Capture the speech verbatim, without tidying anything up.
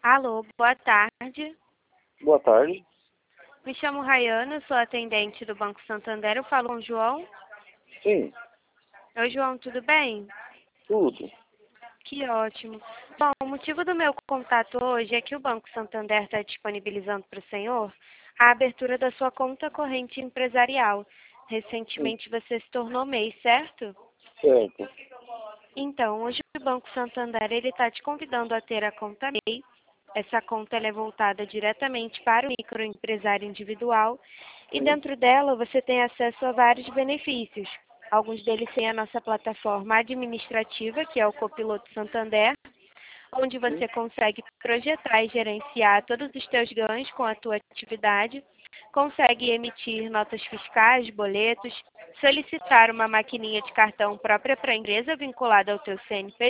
Alô, boa tarde. Boa tarde. Me chamo Rayana, sou atendente do Banco Santander. Eu falo com o João. Sim, Oi, João, tudo bem? tudo. Que ótimo. Bom, o motivo do meu contato hoje é que o Banco Santander está disponibilizando para o senhor a abertura da sua conta corrente empresarial. Sim, Recentemente você se tornou M E I, certo? certo. Então, hoje o Banco Santander ele está te convidando a ter a conta M E I. Essa conta ela é voltada diretamente para o microempresário individual e Sim, dentro dela você tem acesso a vários benefícios. Alguns deles têm a nossa plataforma administrativa, que é o Copiloto Santander, onde sim, você consegue projetar e gerenciar todos os teus ganhos com a tua atividade, consegue emitir notas fiscais, boletos, solicitar uma maquininha de cartão própria para a empresa vinculada ao teu C N P